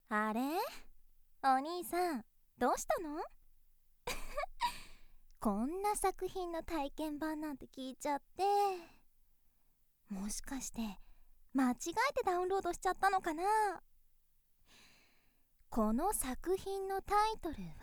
あれ、お兄さん、どうしたの？こんな作品の体験版なんて聞いちゃって、もしかして間違えてダウンロードしちゃったのかな？この作品のタイトルは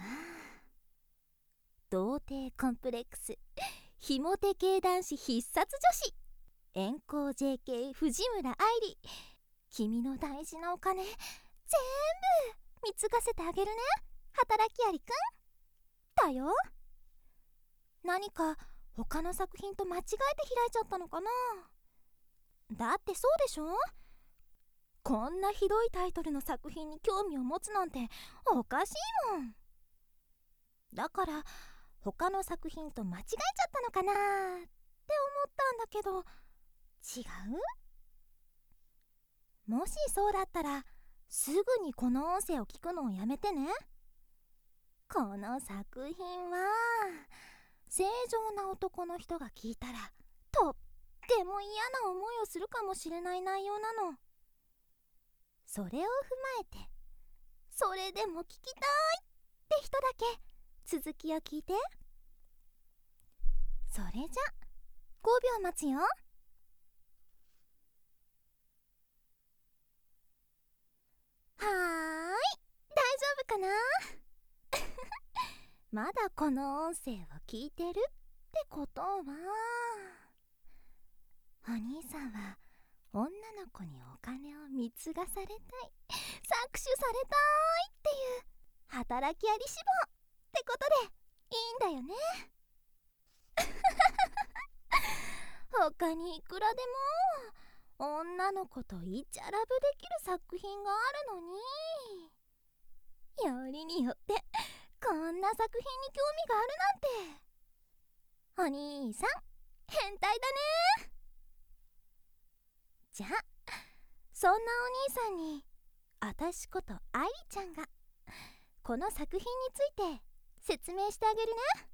童貞コンプレックスひも手系男子必殺女子遠行 JK 藤村愛理、君の大事なお金全部貢がせてあげるね、働きアリくんだよ。何か他の作品と間違えて開いちゃったのかな？だってそうでしょ？こんなひどいタイトルの作品に興味を持つなんておかしいもん。だから他の作品と間違えちゃったのかなって思ったんだけど、違う？もしそうだったらすぐにこの音声を聞くのをやめてね。この作品は正常な男の人が聞いたらとっても嫌な思いをするかもしれない内容なの。それを踏まえて、それでも聞きたいって人だけ続きを聞いて。それじゃ5秒待つよ。はーい、大丈夫かな？まだこの音声を聞いてるってことは、お兄さんは女の子にお金を貢がされたい、搾取されたいっていう働きあり志望ってことでいいんだよね。他にいくらでも女の子とイチャラブできる作品があるのに、よりによってこんな作品に興味があるなんて、お兄さん変態だね。じゃあそんなお兄さんにあたしこと愛理ちゃんがこの作品について説明してあげるね。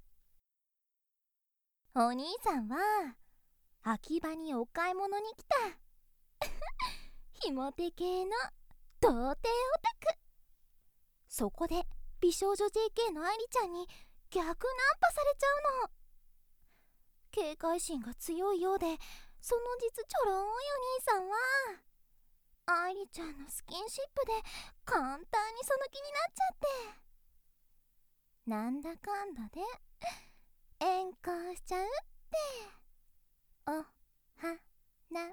お兄さんは秋葉にお買い物に来たひも手系の童貞オタク。そこで美少女 JK の愛理ちゃんに逆ナンパされちゃうの。警戒心が強いようで、その実ちょろいお兄さんは愛理ちゃんのスキンシップで簡単にその気になっちゃって、なんだかんだで遠行しちゃうってお話。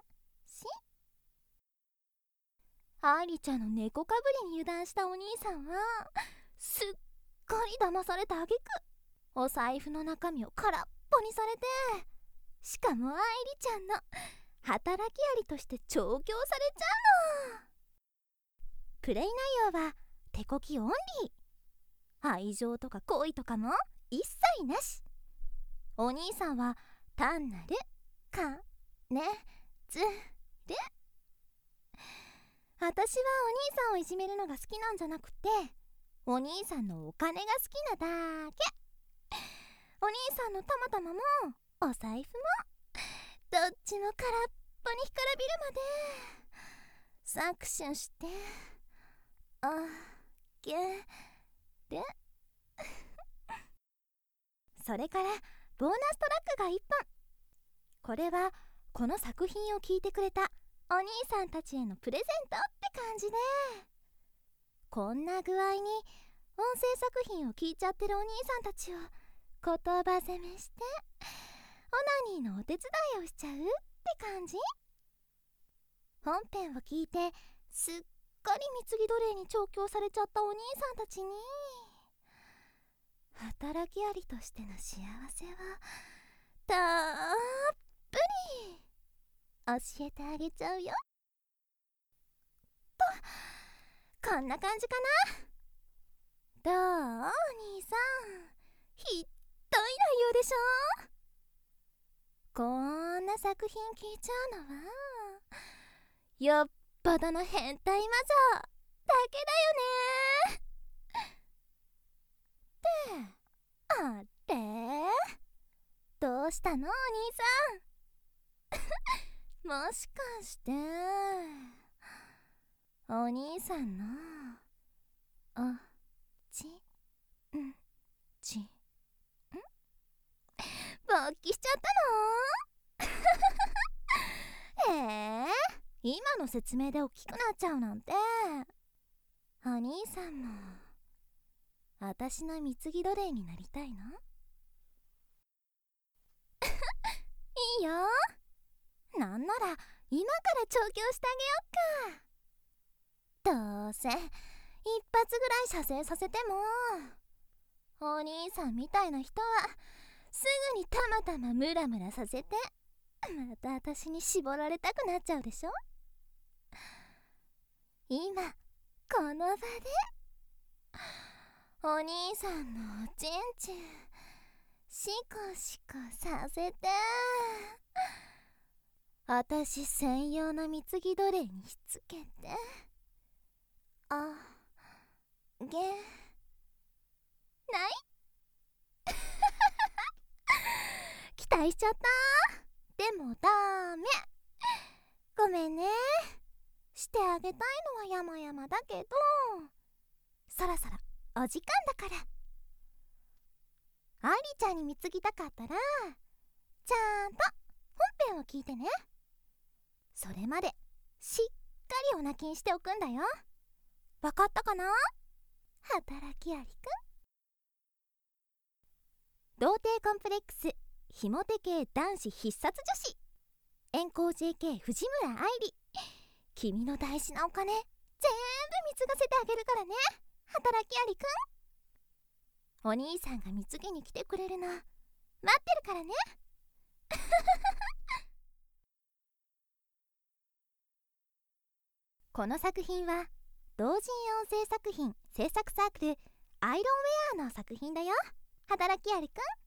愛理ちゃんの猫かぶりに油断したお兄さんはすっかり騙された挙句、お財布の中身を空っぽにされて、しかも愛理ちゃんの働きアリとして調教されちゃうの。プレイ内容は手こきオンリー、愛情とか恋とかも一切なし。お兄さんは単なる金づる。私はお兄さんをいじめるのが好きなんじゃなくて、お兄さんのお金が好きなだけ。お兄さんのたまたまもお財布もどっちも空っぽに干からびるまで搾取してあげる。それからボーナストラックが1本。これはこの作品を聞いてくれたお兄さんたちへのプレゼントって感じで、こんな具合に音声作品を聞いちゃってるお兄さんたちを言葉攻めしてオナニーのお手伝いをしちゃうって感じ。本編を聞いてすっかり貢ぎ奴隷に調教されちゃったお兄さんたちに、働きアリとしての幸せをたっぷり教えてあげちゃうよと、こんな感じかな。どうお兄さん、ひっどい内容でしょ？こんな作品聞いちゃうのはよっぽどの変態魔女だけだよね。ってあれ、どうしたのお兄さん？もしかしてお兄さんのあちんちん勃起しちゃったの？今の説明で大きくなっちゃうなんて。お兄さんも私の貢ぎ奴隷になりたいの？いいよ。なんなら今から調教してあげよっか。どうせ一発ぐらい射精させてもお兄さんみたいな人はすぐにたまたまムラムラさせてまた私に絞られたくなっちゃうでしょ。今この場でお兄さんのおちんちんシコシコさせて私専用の貢ぎ奴隷にしつけてあげない期待しちゃった。でもダメ。ごめんね。してあげたいのは山々だけどそろそろお時間だから。愛梨ちゃんに貢ぎたかったらちゃんと本編を聞いてね。それまでしっかりお泣きにしておくんだよ。わかったかな？働きありくん。童貞コンプレックスひもて系男子必殺女子遠行 JK 藤村愛理。君の大事なお金全部貢がせてあげるからね、働きありくん。お兄さんが貢ぎに来てくれるの待ってるからねこの作品は同人音声作品制作サークルアイロンウェアの作品だよ、働きありくん。